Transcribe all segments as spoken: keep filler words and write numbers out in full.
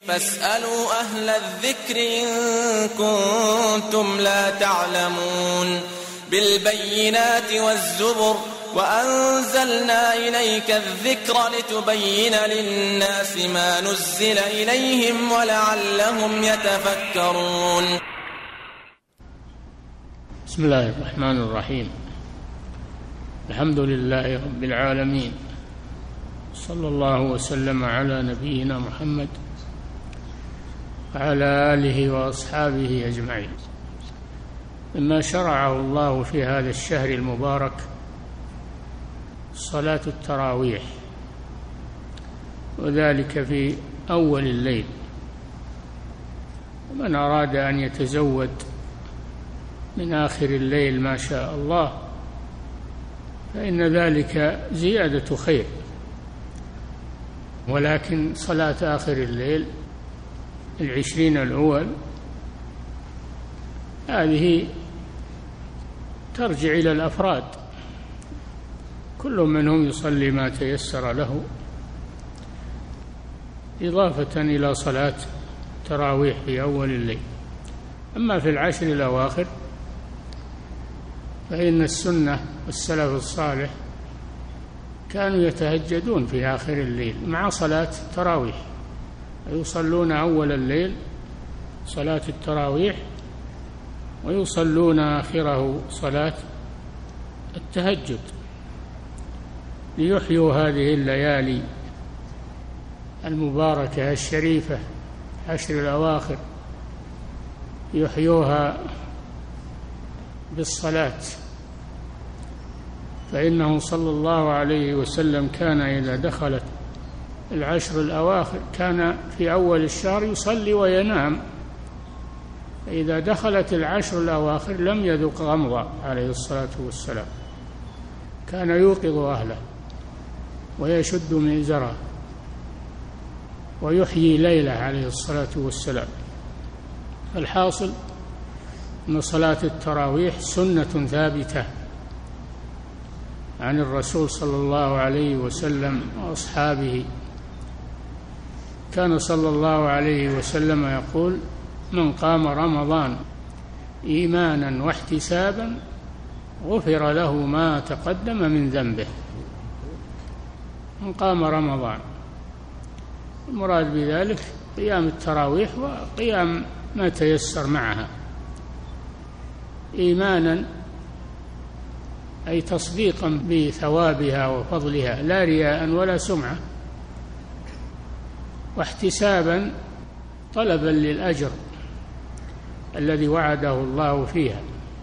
فاسألوا أهل الذكر إن كنتم لا تعلمون بالبينات والزبر وأنزلنا إليك الذكر لتبين للناس ما نزل إليهم ولعلهم يتفكرون. بسم الله الرحمن الرحيم. الحمد لله رب العالمين، صلى الله وسلم على نبينا محمد وعلى آله وأصحابه أجمعين. مما شرعه الله في هذا الشهر المبارك صلاة التراويح، وذلك في أول الليل. ومن أراد أن يتزود من آخر الليل ما شاء الله فإن ذلك زيادة خير، ولكن صلاة آخر الليل العشرين الأول هذه ترجع إلى الأفراد، كل منهم يصلي ما تيسر له، إضافة إلى صلاة تراويح في أول الليل. أما في العشر الأواخر فإن السنة والسلف الصالح كانوا يتهجدون في آخر الليل مع صلاة التراويح، يصلون أول الليل صلاة التراويح ويصلون آخره صلاة التهجد، ليحيوا هذه الليالي المباركة الشريفة عشر الأواخر، يحيوها بالصلاة. فإنه صلى الله عليه وسلم كان إذا دخلت العشر الأواخر كان في أول الشهر يصلي وينام، فإذا دخلت العشر الأواخر لم يذق غمضا عليه الصلاة والسلام، كان يوقظ أهله ويشد مئزره ويحيي ليله عليه الصلاة والسلام. الحاصل أن صلاة التراويح سنة ثابتة عن الرسول صلى الله عليه وسلم وأصحابه. كان صلى الله عليه وسلم يقول: من قام رمضان إيمانا واحتسابا غفر له ما تقدم من ذنبه. من قام رمضان، المراد بذلك قيام التراويح وقيام ما تيسر معها، إيمانا أي تصديقا بثوابها وفضلها لا رياء ولا سمعة، واحتسابا طلبا للأجر الذي وعده الله فيها،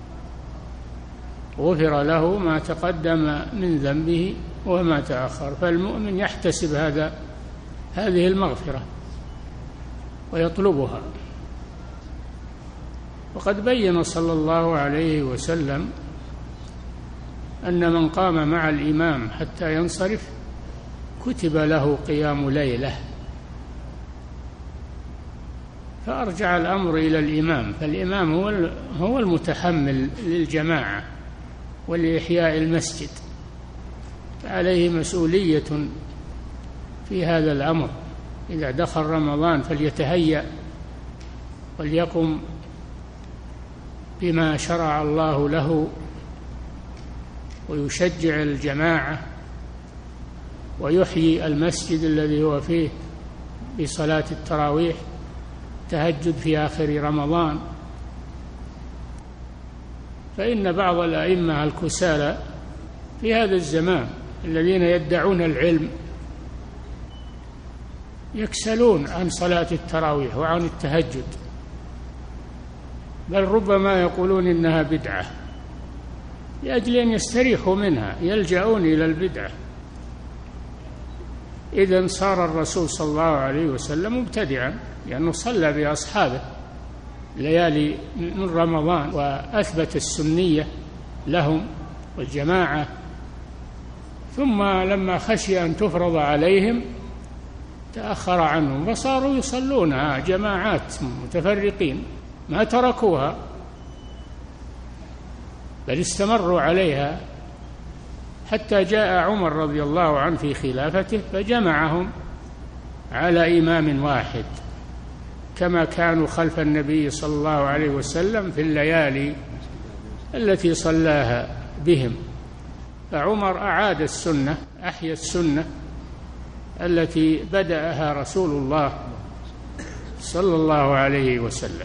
غفر له ما تقدم من ذنبه وما تأخر. فالمؤمن يحتسب هذا هذه المغفرة ويطلبها. وقد بين صلى الله عليه وسلم أن من قام مع الإمام حتى ينصرف كتب له قيام ليلة، فأرجع الأمر إلى الإمام، فالإمام هو هو المتحمل للجماعة ولإحياء المسجد، فعليه مسؤولية في هذا الأمر. إذا دخل رمضان فليتهيأ وليقم بما شرع الله له، ويشجع الجماعة ويحيي المسجد الذي هو فيه بصلاة التراويح، تهجد في آخر رمضان. فإن بعض الأئمة الكسالى في هذا الزمان الذين يدعون العلم يكسلون عن صلاة التراويح وعن التهجد، بل ربما يقولون إنها بدعة، لأجل أن يستريحوا منها يلجأون إلى البدعة. إذن صار الرسول صلى الله عليه وسلم مبتدعا، لأنه صلى بأصحابه ليالي من رمضان وأثبت السنية لهم والجماعة، ثم لما خشي أن تفرض عليهم تأخر عنهم فصاروا يصلونها جماعات متفرقين، ما تركوها بل استمروا عليها حتى جاء عمر رضي الله عنه في خلافته فجمعهم على إمام واحد كما كانوا خلف النبي صلى الله عليه وسلم في الليالي التي صلاها بهم. فعمر أعاد السنة، أحيا السنة التي بدأها رسول الله صلى الله عليه وسلم.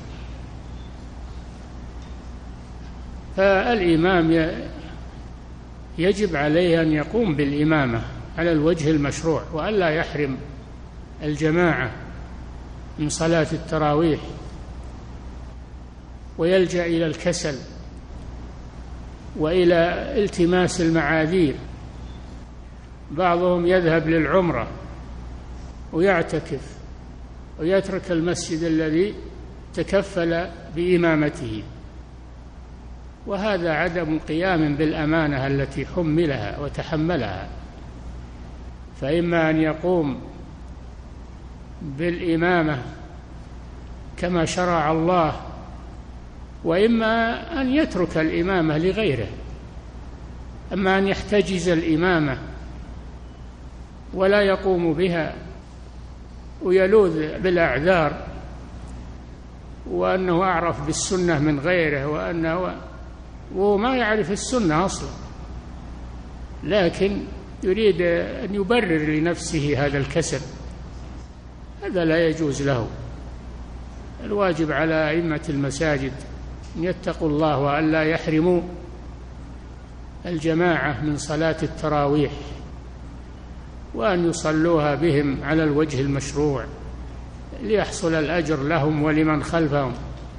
فالإمام يجب عليه أن يقوم بالإمامة على الوجه المشروع، وألا يحرم الجماعة من صلاة التراويح ويلجأ إلى الكسل وإلى التماس المعاذير. بعضهم يذهب للعمرة ويعتكف ويترك المسجد الذي تكفل بإمامته، وهذا عدم قيام بالأمانة التي حملها وتحملها. فإما أن يقوم بالإمامة كما شرع الله، وإما أن يترك الإمامة لغيره. أما أن يحتجز الإمامة ولا يقوم بها ويلوذ بالأعذار وأنه أعرف بالسنة من غيره، وأنه وهو ما يعرف السنة أصلا، لكن يريد أن يبرر لنفسه هذا الكسل، هذا لا يجوز له. الواجب على أئمة المساجد أن يتقوا الله وأن لا يحرموا الجماعة من صلاة التراويح، وأن يصلوها بهم على الوجه المشروع ليحصل الأجر لهم ولمن خلفهم،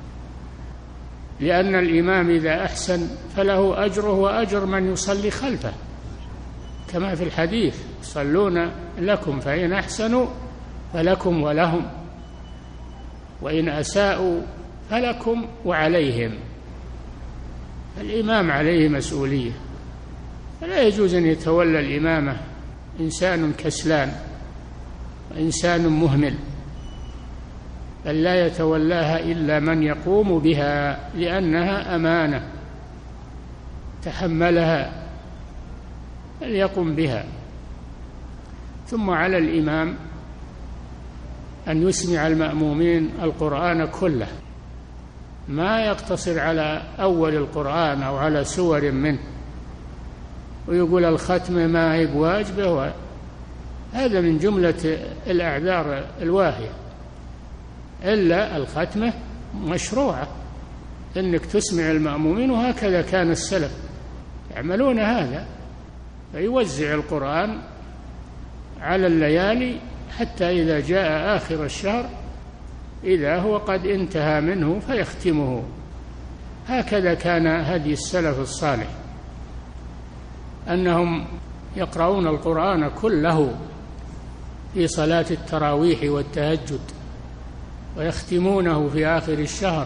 لأن الإمام إذا أحسن فله أجره وأجر من يصلي خلفه، كما في الحديث: يصلون لكم فإن أحسنوا فلكم ولهم، وإن أساءوا فلكم وعليهم. الإمام عليه مسؤولية، فلا يجوز أن يتولى الإمامة إنسان كسلان وإنسان مهمل، بل لا يتولاها إلا من يقوم بها، لأنها أمانة تحملها فليقم بها. ثم على الإمام أن يسمع المأمومين القرآن كله، ما يقتصر على أول القرآن أو على سور منه ويقول الختم ما هي بواجبه، هذا من جملة الأعذار الواهية. إلا الختمة مشروعة، إنك تسمع المأمومين، وهكذا كان السلف يعملون هذا، فيوزع القرآن على الليالي حتى إذا جاء آخر الشهر إذا هو قد انتهى منه فيختمه. هكذا كان هدي السلف الصالح، أنهم يقرؤون القرآن كله في صلاة التراويح والتهجد ويختمونه في آخر الشهر،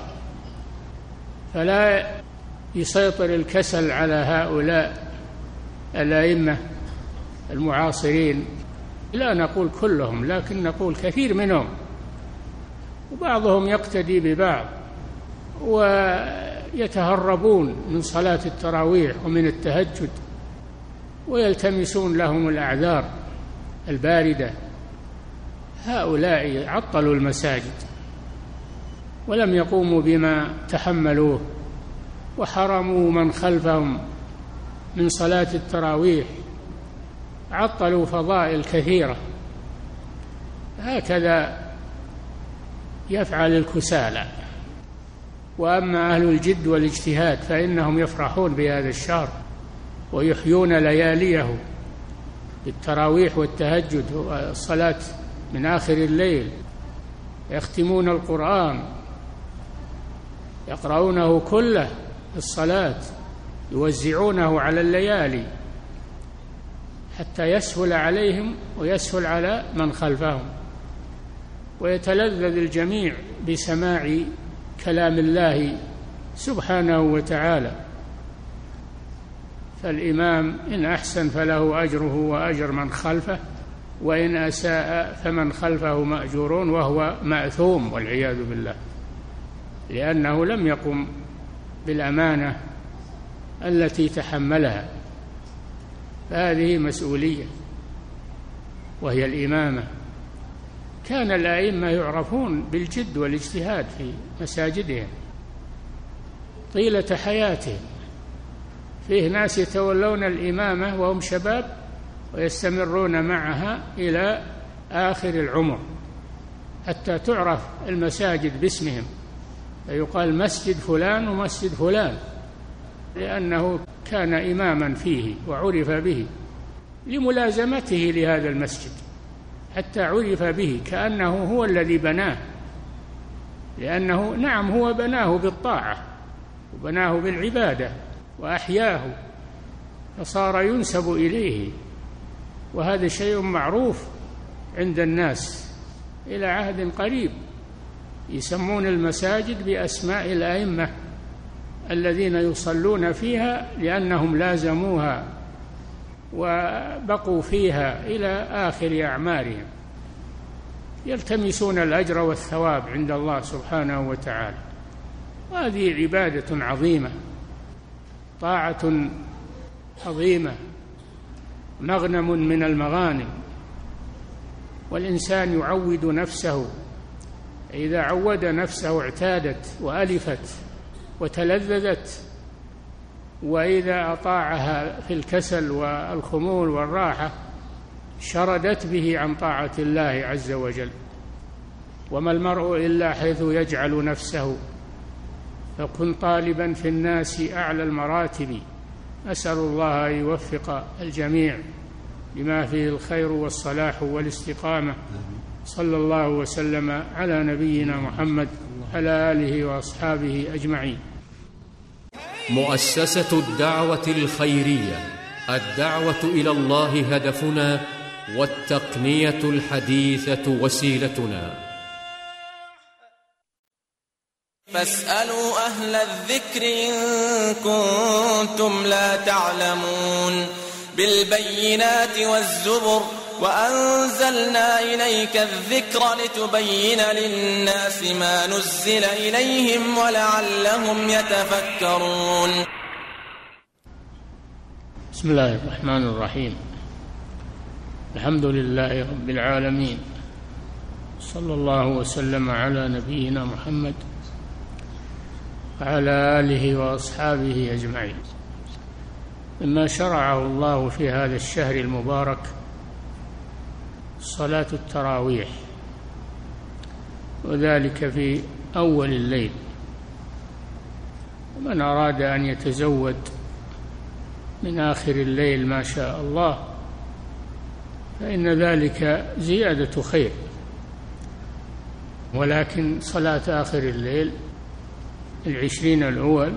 فلا يسيطر الكسل على هؤلاء الأئمة المعاصرين. لا نقول كلهم، لكن نقول كثير منهم، وبعضهم يقتدي ببعض ويتهربون من صلاة التراويح ومن التهجد ويلتمسون لهم الأعذار الباردة. هؤلاء عطلوا المساجد ولم يقوموا بما تحملوه، وحرموا من خلفهم من صلاة التراويح، عطلوا فضائل كثيرة. هكذا يفعل الكسالى. وأما أهل الجد والاجتهاد فإنهم يفرحون بهذا الشهر ويحيون لياليه بالتراويح والتهجد والصلاة من آخر الليل، يختمون القرآن، يقرؤونه كله في الصلاة، يوزعونه على الليالي حتى يسهل عليهم ويسهل على من خلفهم، ويتلذذ الجميع بسماع كلام الله سبحانه وتعالى. فالإمام إن أحسن فله أجره وأجر من خلفه، وإن أساء فمن خلفه مأجورون وهو مأثوم والعياذ بالله، لأنه لم يقم بالأمانة التي تحملها. فهذه مسؤولية وهي الإمامة، كان الأئمة يعرفون بالجد والاجتهاد في مساجدهم طيلة حياتهم. فيه ناس يتولون الإمامة وهم شباب ويستمرون معها إلى آخر العمر حتى تعرف المساجد باسمهم، فيقال مسجد فلان ومسجد فلان، لأنه كان إماما فيه وعرف به لملازمته لهذا المسجد، حتى عرف به كأنه هو الذي بناه، لأنه نعم هو بناه بالطاعة وبناه بالعبادة وأحياه فصار ينسب إليه، وهذا شيء معروف عند الناس إلى عهد قريب، يسمون المساجد بأسماء الأئمة الذين يصلون فيها لأنهم لازموها وبقوا فيها إلى آخر أعمارهم، يلتمسون الأجر والثواب عند الله سبحانه وتعالى. وهذه عبادة عظيمة، طاعة عظيمة، مغنم من المغانم. والإنسان يعود نفسه، إذا عود نفسه اعتادت وألفت وتلذذت، وإذا أطاعها في الكسل والخمول والراحة شردت به عن طاعة الله عز وجل. وما المرء إلا حيث يجعل نفسه، فكن طالبا في الناس أعلى المراتب. أسأل الله أن يوفق الجميع لما فيه الخير والصلاح والاستقامة. صلى الله وسلم على نبينا محمد على آله وأصحابه أجمعين. مؤسسة الدعوة الخيرية، الدعوة إلى الله هدفنا، والتقنية الحديثة وسيلتنا. فاسألوا أهل الذكر إن كنتم لا تعلمون. بالبينات والزبر وأنزلنا إليك الذكر لتبين للناس ما نزل إليهم ولعلهم يتفكرون. بسم الله الرحمن الرحيم. الحمد لله رب العالمين، صلى الله وسلم على نبينا محمد وعلى آله وأصحابه أجمعين. مما شرعه الله في هذا الشهر المبارك صلاة التراويح، وذلك في أول الليل. ومن أراد أن يتزود من آخر الليل ما شاء الله فإن ذلك زيادة خير، ولكن صلاة آخر الليل العشرين الأول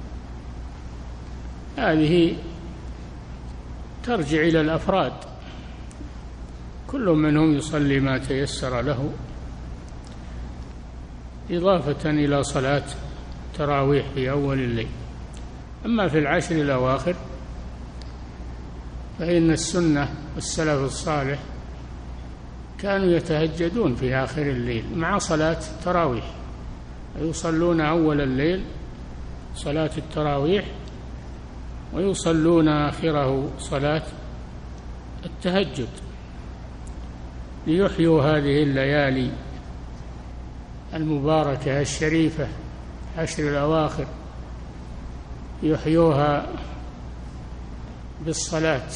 هذه ترجع إلى الأفراد، كل منهم يصلي ما تيسر له، إضافة إلى صلاة تراويح في أول الليل. أما في العشر الأواخر فإن السنة والسلف الصالح كانوا يتهجدون في آخر الليل مع صلاة التراويح، يصلون أول الليل صلاة التراويح ويصلون آخره صلاة التهجد، ليحيوا هذه الليالي المباركة الشريفة عشر الأواخر، يحيوها بالصلاة.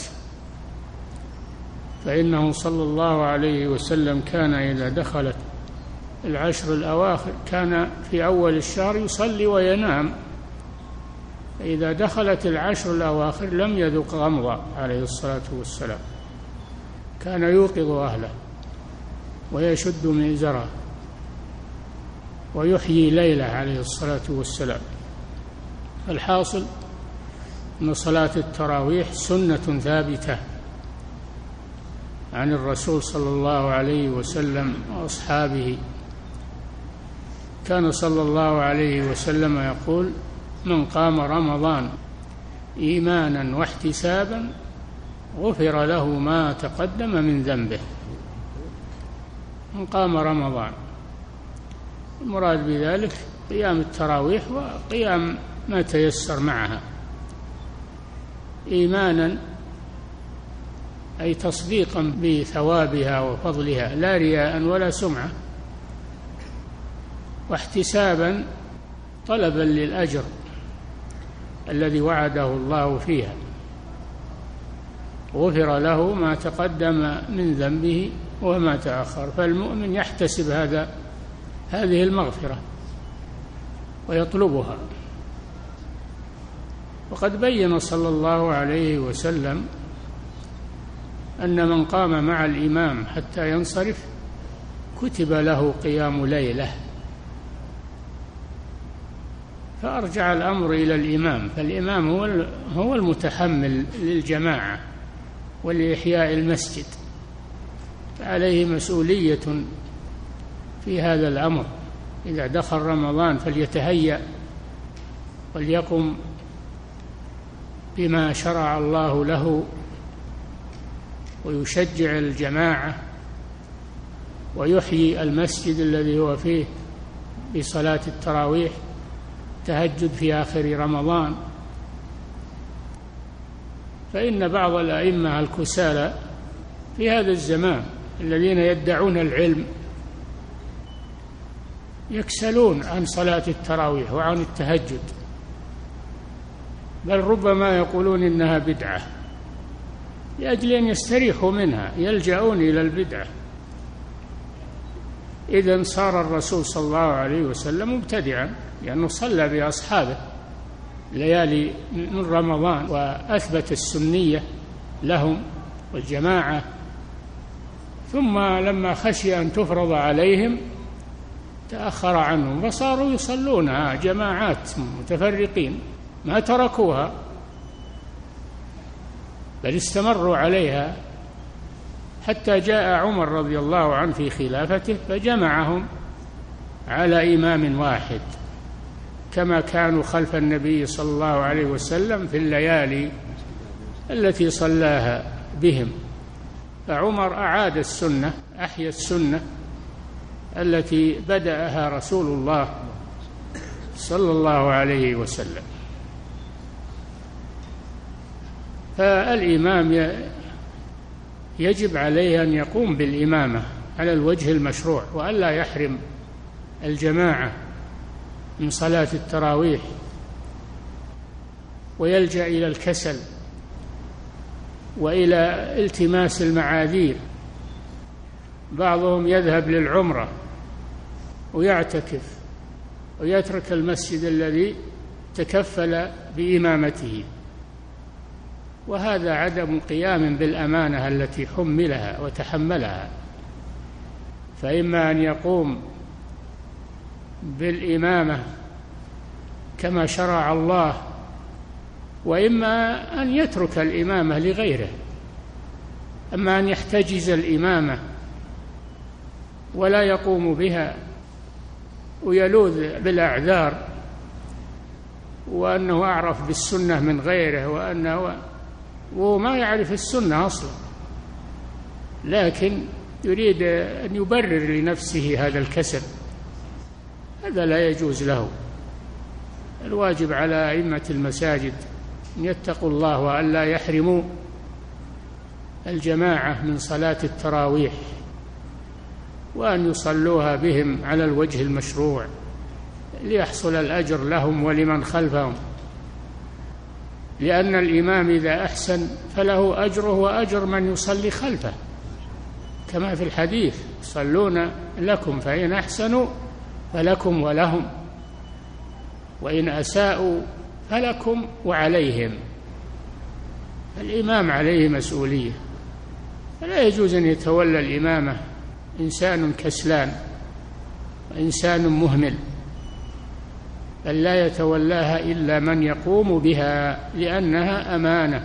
فإنه صلى الله عليه وسلم كان إذا دخلت العشر الأواخر كان في أول الشهر يصلي وينام، فإذا دخلت العشر الأواخر لم يذق غمضا عليه الصلاة والسلام، كان يوقظ أهله ويشد مئزره ويحيي ليله عليه الصلاة والسلام. الحاصل أن صلاة التراويح سنة ثابتة عن الرسول صلى الله عليه وسلم وأصحابه. كان صلى الله عليه وسلم يقول: من قام رمضان إيمانا واحتسابا غفر له ما تقدم من ذنبه. من قام رمضان، المراد بذلك قيام التراويح وقيام ما تيسر معها، إيمانا أي تصديقا بثوابها وفضلها، لا رياء ولا سمعة، واحتسابا طلبا للأجر الذي وعده الله فيها. غفر له ما تقدم من ذنبه وما تأخر. فالمؤمن يحتسب هذا هذه المغفرة ويطلبها. وقد بين صلى الله عليه وسلم أن من قام مع الإمام حتى ينصرف كتب له قيام ليلة. فأرجع الأمر إلى الإمام، فالإمام هو هو المتحمل للجماعة ولإحياء المسجد، فعليه مسؤولية في هذا الأمر. إذا دخل رمضان فليتهيأ وليقم بما شرع الله له، ويشجع الجماعة ويحيي المسجد الذي هو فيه بصلاة التراويح، تهجد في آخر رمضان. فإن بعض الأئمة الكسالى في هذا الزمان الذين يدعون العلم يكسلون عن صلاة التراويح وعن التهجد، بل ربما يقولون إنها بدعة، لأجل أن يستريحوا منها يلجأون إلى البدعة. إذن صار الرسول صلى الله عليه وسلم مبتدعا، لأنه صلى بأصحابه ليالي من رمضان وأثبت السنية لهم والجماعة، ثم لما خشي أن تفرض عليهم تأخر عنهم فصاروا يصلونها جماعات متفرقين، ما تركوها بل استمروا عليها، حتى جاء عمر رضي الله عنه في خلافته فجمعهم على إمام واحد، كما كانوا خلف النبي صلى الله عليه وسلم في الليالي التي صلاها بهم. فعمر أعاد السنة، أحيا السنة التي بدأها رسول الله صلى الله عليه وسلم. فالإمام يجب عليه أن يقوم بالإمامة على الوجه المشروع، وألا يحرم الجماعة من صلاة التراويح ويلجأ إلى الكسل وإلى التماس المعاذير. بعضهم يذهب للعمرة ويعتكف ويترك المسجد الذي تكفل بإمامته، وهذا عدم قيام بالأمانة التي حملها وتحملها. فإما أن يقوم بالإمامة كما شرع الله، وإما أن يترك الإمامة لغيره. أما أن يحتجز الإمامة ولا يقوم بها ويلوذ بالأعذار وأنه أعرف بالسنة من غيره، وأنه وما يعرف السنة أصلا، لكن يريد أن يبرر لنفسه هذا الكسل، هذا لا يجوز له. الواجب على أئمة المساجد أن يتقوا الله وأن لا يحرموا الجماعة من صلاة التراويح، وأن يصلوها بهم على الوجه المشروع ليحصل الأجر لهم ولمن خلفهم، لأن الإمام إذا أحسن فله أجره وأجر من يصلي خلفه، كما في الحديث: يصلون لكم فإن أحسنوا فلكم ولهم، وإن أساءوا فلكم وعليهم. الإمام عليه مسؤولية، فلا يجوز أن يتولى الإمامة إنسان كسلان وإنسان مهمل، بل لا يتولاها إلا من يقوم بها، لأنها أمانة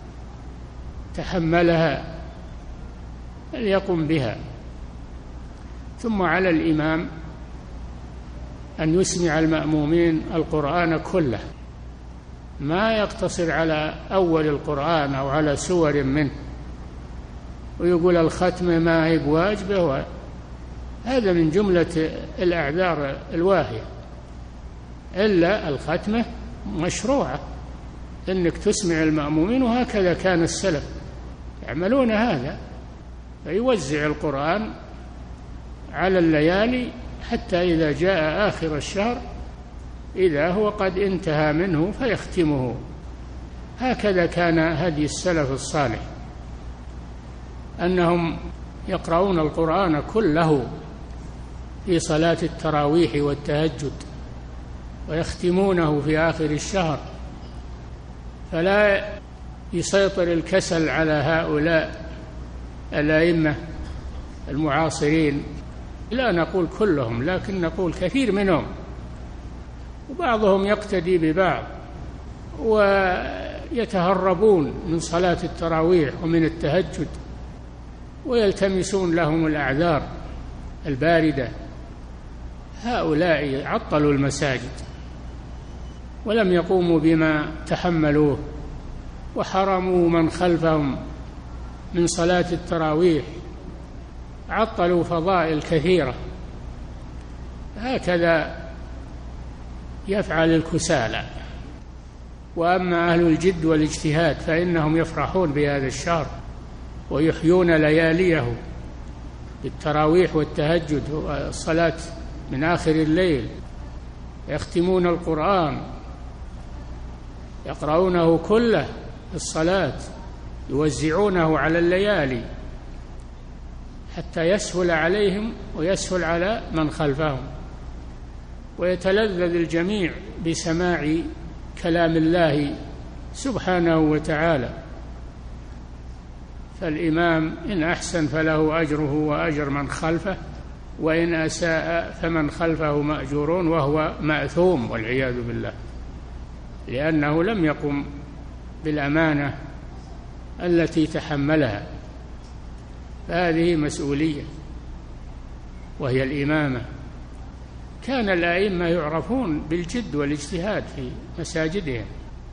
تحملها فليقم بها. ثم على الإمام أن يسمع المأمومين القرآن كله، ما يقتصر على أول القرآن أو على سور منه ويقول الختم ما هي بواجبه، هذا من جملة الأعذار الواهية. إلا الختمة مشروعة، إنك تسمع المأمومين، وهكذا كان السلف يعملون هذا، فيوزع القرآن على الليالي حتى إذا جاء آخر الشهر إذا هو قد انتهى منه فيختمه. هكذا كان هدي السلف الصالح، أنهم يقرؤون القرآن كله في صلاة التراويح والتهجد ويختمونه في آخر الشهر، فلا يسيطر الكسل على هؤلاء الأئمة المعاصرين، لا نقول كلهم لكن نقول كثير منهم، وبعضهم يقتدي ببعض ويتهربون من صلاة التراويح ومن التهجد ويلتمسون لهم الأعذار الباردة. هؤلاء عطلوا المساجد ولم يقوموا بما تحملوه، وحرموا من خلفهم من صلاة التراويح، عطلوا فضائل كثيرة. هكذا يفعل الكسالى. وأما أهل الجد والاجتهاد فإنهم يفرحون بهذا الشهر ويحيون لياليه بالتراويح والتهجد والصلاة من آخر الليل، يختمون القرآن، يقرؤونه كله في الصلاة، يوزعونه على الليالي حتى يسهل عليهم ويسهل على من خلفهم، ويتلذذ الجميع بسماع كلام الله سبحانه وتعالى. فالإمام إن أحسن فله أجره وأجر من خلفه، وإن أساء فمن خلفه مأجورون وهو مأثوم والعياذ بالله، لأنه لم يقم بالأمانة التي تحملها. فهذه مسؤولية وهي الإمامة. كان الأئمة يعرفون بالجد والاجتهاد في مساجدهم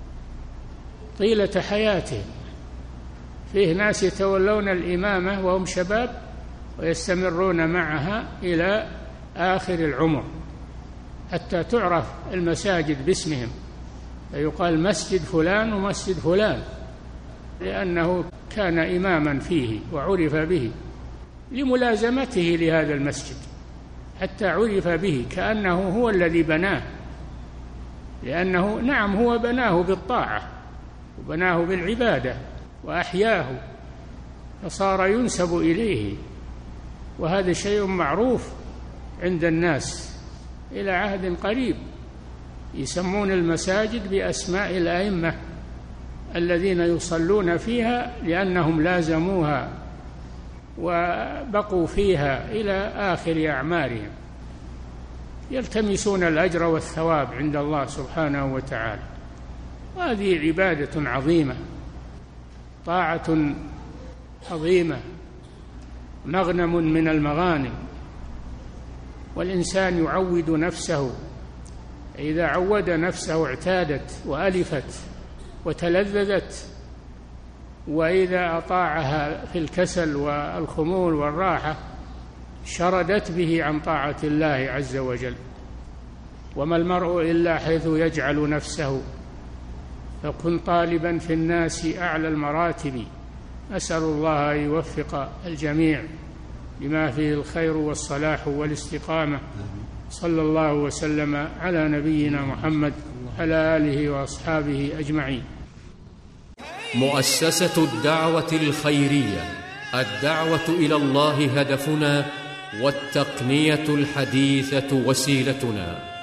طيلة حياتهم. فيه ناس يتولون الإمامة وهم شباب ويستمرون معها إلى آخر العمر حتى تعرف المساجد باسمهم، فيقال مسجد فلان ومسجد فلان، لأنه كان إماما فيه وعرف به لملازمته لهذا المسجد، حتى عرف به كأنه هو الذي بناه، لأنه نعم هو بناه بالطاعة وبناه بالعبادة وأحياه فصار ينسب إليه، وهذا شيء معروف عند الناس إلى عهد قريب، يسمون المساجد بأسماء الأئمة الذين يصلون فيها لأنهم لازموها وبقوا فيها إلى آخر أعمارهم، يلتمسون الأجر والثواب عند الله سبحانه وتعالى. وهذه عبادة عظيمة، طاعة عظيمة، مغنم من المغانم. والإنسان يعود نفسه، إذا عود نفسه اعتادت وألفت وتلذذت، وإذا أطاعها في الكسل والخمول والراحة شردت به عن طاعة الله عز وجل. وما المرء إلا حيث يجعل نفسه، فكن طالبا في الناس أعلى المراتب. أسأل الله أن يوفق الجميع لما فيه الخير والصلاح والاستقامة. صلى الله وسلم على نبينا محمد على آله وأصحابه أجمعين. مؤسسة الدعوة الخيرية، الدعوة إلى الله هدفنا، والتقنية الحديثة وسيلتنا.